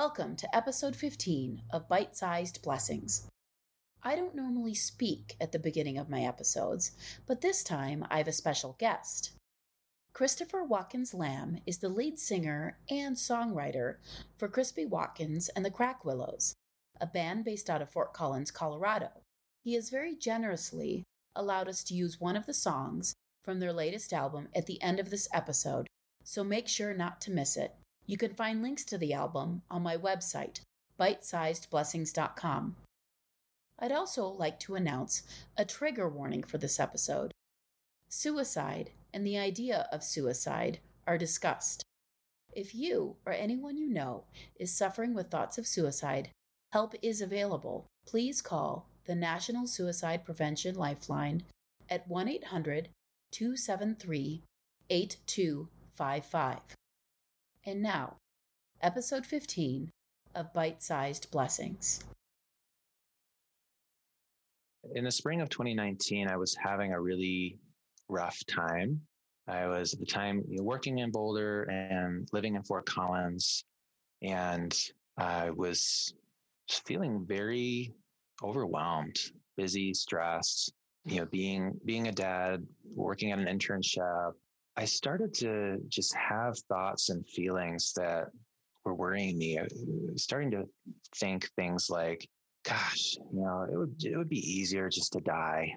Welcome to episode 15 of Bite-Sized Blessings. I don't normally speak at the beginning of my episodes, but this time I have a special guest. Christopher Watkins Lamb is the lead singer and songwriter for Crispy Watkins and the Crack Willows, a band based out of Fort Collins, Colorado. He has very generously allowed us to use one of the songs from their latest album at the end of this episode, so make sure not to miss it. You can find links to the album on my website, bitesizedblessings.com. I'd also like to announce a trigger warning for this episode. Suicide and the idea of suicide are discussed. If you or anyone you know is suffering with thoughts of suicide, help is available. Please call the National Suicide Prevention Lifeline at 1-800-273-8255. And now, episode 15 of Bite-Sized Blessings. In the spring of 2019, I was having a really rough time. I was at the time working in Boulder and living in Fort Collins, and I was feeling very overwhelmed, busy, stressed. Being a dad, working at an internship, I started to just have thoughts and feelings that were worrying me. I was starting to think things like, gosh, it would be easier just to die.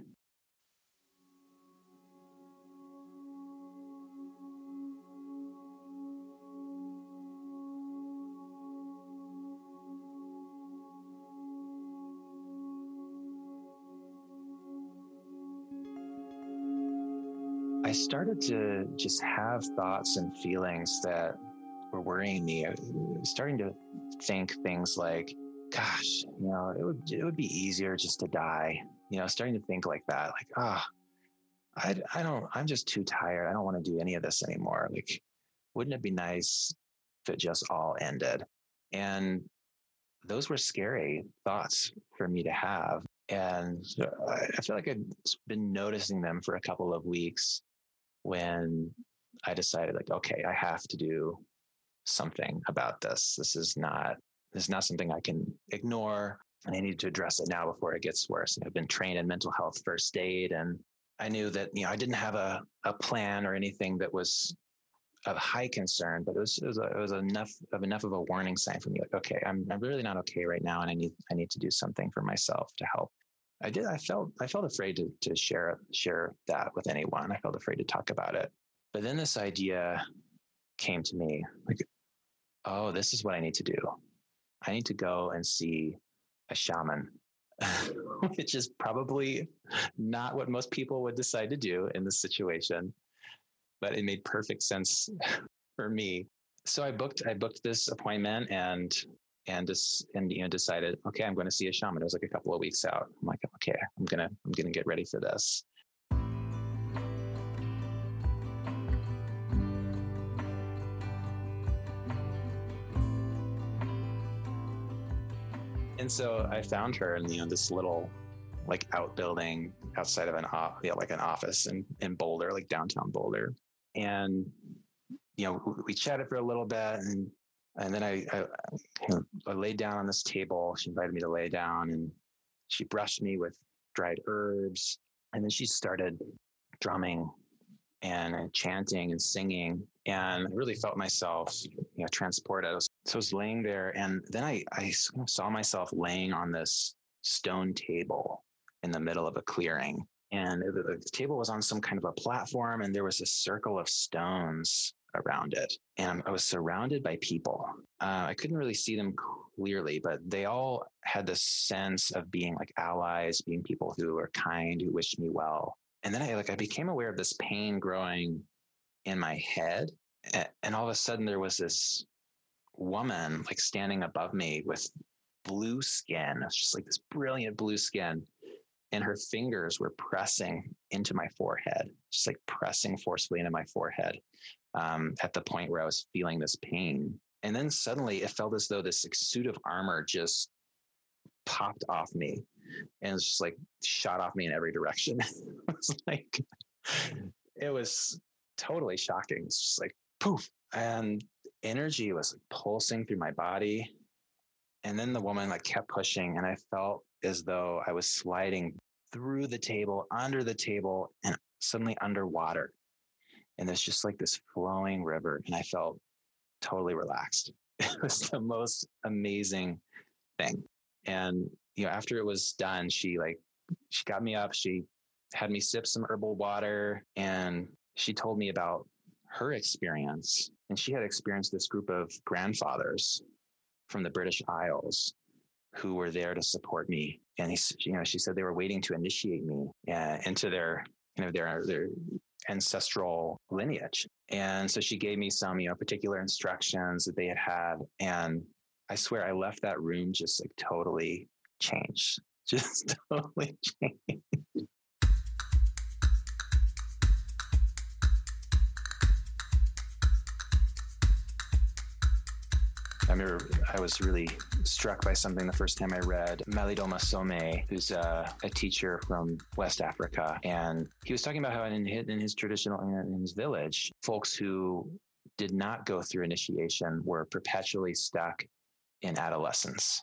I started to just have thoughts and feelings that were worrying me. I was starting to think things like, gosh, it would be easier just to die. Starting to think like that, like, I'm just too tired. I don't want to do any of this anymore. Like, wouldn't it be nice if it just all ended? And those were scary thoughts for me to have. And I feel like I'd been noticing them for a couple of weeks when I decided, like, okay, I have to do something about this. This is not something I can ignore. And I need to address it now before it gets worse. I've been trained in mental health first aid, and I knew that, I didn't have a plan or anything that was of high concern, but it was enough of a warning sign for me. Like, okay, I'm really not okay right now, and I need to do something for myself to help. I felt afraid to share that with anyone. I felt afraid to talk about it. But then this idea came to me, like, oh, this is what I need to do. I need to go and see a shaman, which is probably not what most people would decide to do in this situation, but it made perfect sense for me. So I booked this appointment and decided, okay, I'm going to see a shaman. It was like a couple of weeks out. I'm like, okay, I'm going to get ready for this. And so I found her in, this little like outbuilding outside of an office in Boulder, like downtown Boulder. And, we chatted for a little bit, and then I laid down on this table. She invited me to lay down, and she brushed me with dried herbs. And then she started drumming and chanting and singing. And I really felt myself, transported. So I was laying there, and then I saw myself laying on this stone table in the middle of a clearing. And the table was on some kind of a platform, and there was a circle of stones around it. And I was surrounded by people. I couldn't really see them clearly, but they all had this sense of being like allies, being people who were kind, who wished me well. And then I became aware of this pain growing in my head. And all of a sudden there was this woman like standing above me with blue skin. It's just like this brilliant blue skin. And her fingers were pressing into my forehead, just like pressing forcefully into my forehead at the point where I was feeling this pain. And then suddenly it felt as though this like, suit of armor just popped off me and it's just like shot off me in every direction. It was totally shocking. It's just like poof. And energy was like pulsing through my body. And then the woman like kept pushing, and I felt as though I was sliding through the table, under the table, and suddenly underwater. And there's just like this flowing river, and I felt totally relaxed. It was the most amazing thing. And, after it was done, she got me up, she had me sip some herbal water, and she told me about her experience. And she had experienced this group of grandfathers from the British Isles who were there to support me. And she said they were waiting to initiate me into their ancestral lineage. And so she gave me some, particular instructions that they had. And I swear I left that room just like totally changed, just totally changed. I remember I was really struck by something the first time I read Malidoma Some, who's a teacher from West Africa. And he was talking about how in his village, folks who did not go through initiation were perpetually stuck in adolescence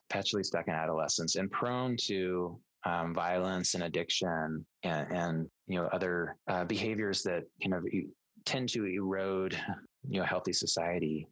and prone to violence and addiction and other behaviors that kind of tend to erode, healthy society.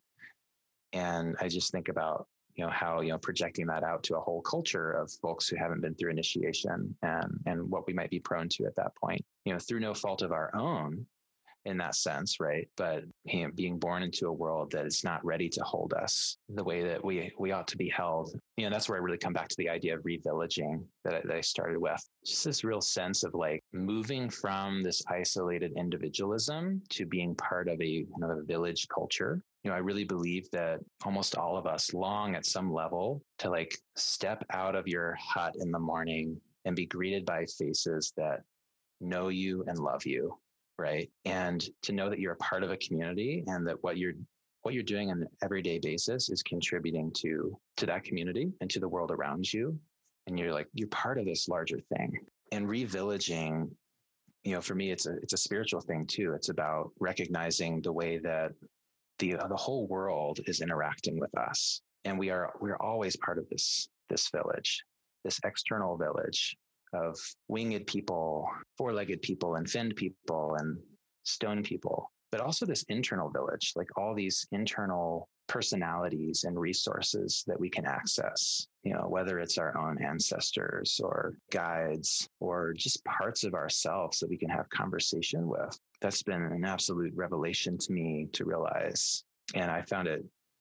And I just think about, how, projecting that out to a whole culture of folks who haven't been through initiation and what we might be prone to at that point, through no fault of our own in that sense, right? But being born into a world that is not ready to hold us the way that we ought to be held. That's where I really come back to the idea of revillaging that I started with. Just this real sense of like moving from this isolated individualism to being part of a village culture. I really believe that almost all of us long at some level to like step out of your hut in the morning and be greeted by faces that know you and love you, right? And to know that you're a part of a community and that what you're doing on an everyday basis is contributing to that community and to the world around you. And you're part of this larger thing. And revillaging, for me, it's a spiritual thing too. It's about recognizing the way that the whole world is interacting with us. And we're always part of this village, this external village of winged people, four-legged people, and finned people, and stone people, but also this internal village, like all these internal personalities and resources that we can access, whether it's our own ancestors or guides or just parts of ourselves that we can have conversation with. That's been an absolute revelation to me to realize. And I find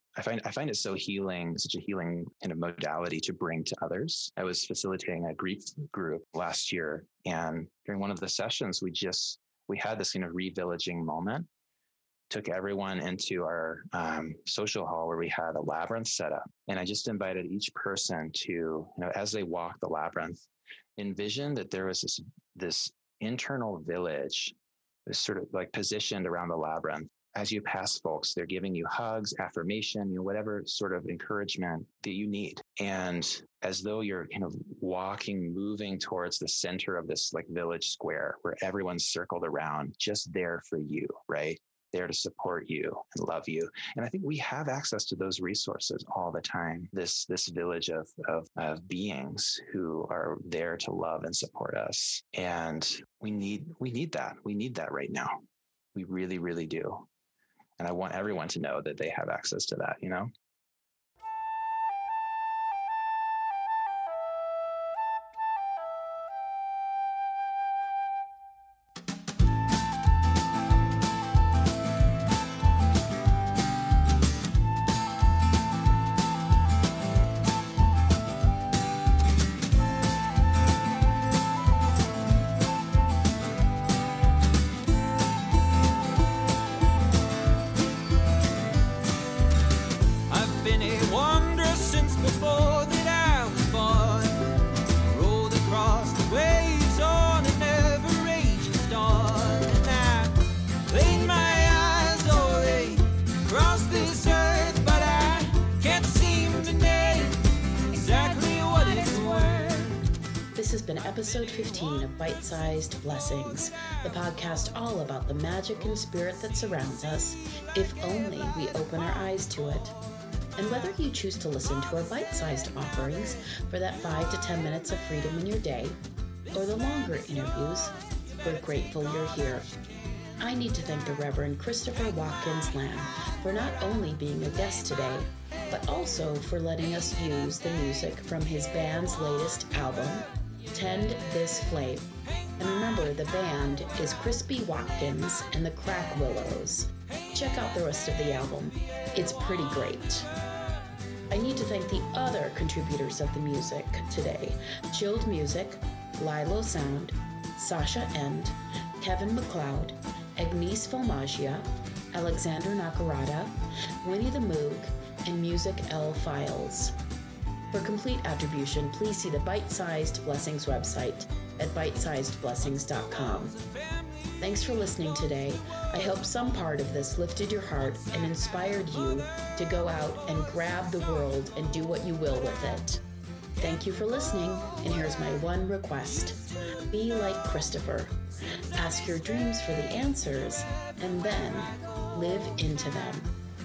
it so healing, such a healing kind of modality to bring to others. I was facilitating a grief group last year, and during one of the sessions, we had this kind of revillaging moment. Took everyone into our social hall where we had a labyrinth set up. And I just invited each person to, as they walk the labyrinth, envision that there was this internal village, this sort of like positioned around the labyrinth. As you pass folks, they're giving you hugs, affirmation, whatever sort of encouragement that you need. And as though you're kind of moving towards the center of this like village square where everyone's circled around, just there for you, right? There to support you and love you. And I think we have access to those resources all the time. This village of beings who are there to love and support us. And we need that. We need that right now. We really, really do. And I want everyone to know that they have access to that, This has been episode 15 of Bite-Sized Blessings, the podcast all about the magic and spirit that surrounds us, if only we open our eyes to it. And whether you choose to listen to our bite-sized offerings for that 5 to 10 minutes of freedom in your day, or the longer interviews, we're grateful you're here. I need to thank the Reverend Christopher Watkins Lamb for not only being a guest today, but also for letting us use the music from his band's latest album, Tend This Flame. And remember, the band is Crispy Watkins and the Crack Willows. Check out the rest of the album. It's pretty great. I need to thank the other contributors of the music today: Chilled Music, Lilo Sound, Sasha End, Kevin McLeod, Agnes Fomagia, Alexander Nakarada, Winnie the Moog, and Music L Files. For complete attribution, please see the Bite-Sized Blessings website at bitesizedblessings.com. Thanks for listening today. I hope some part of this lifted your heart and inspired you to go out and grab the world and do what you will with it. Thank you for listening, and here's my one request. Be like Christopher. Ask your dreams for the answers, and then live into them.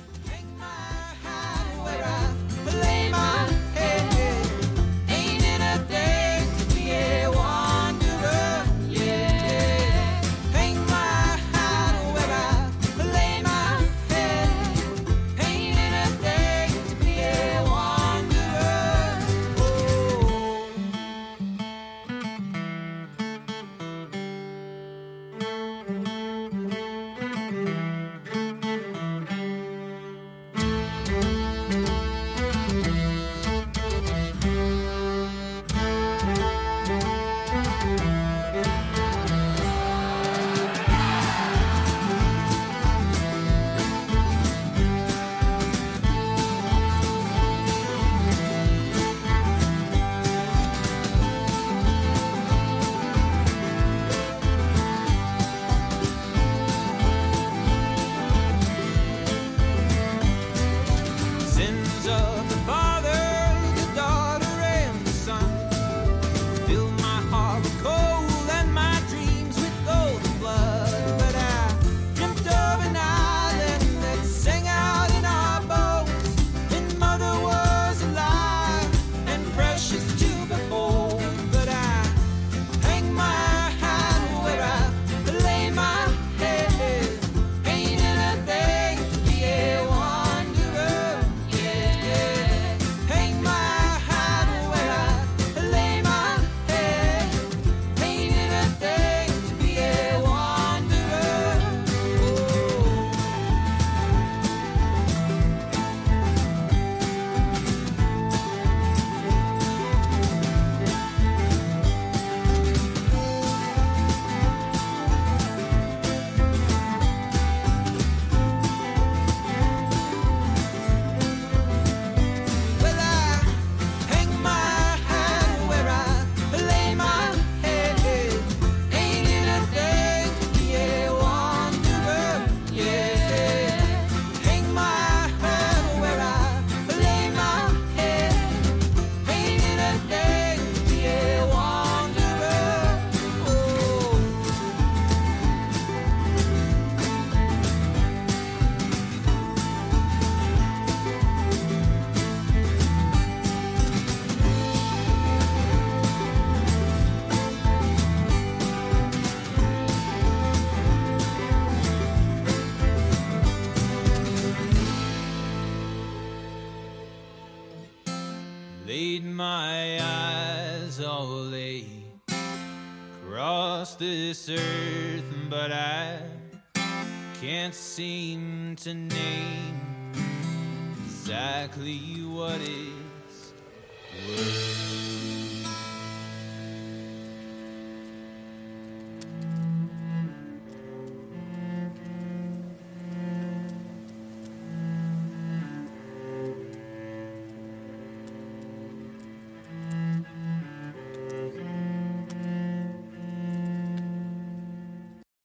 Laid my eyes all lay across this earth, but I can't seem to name exactly what it's worth.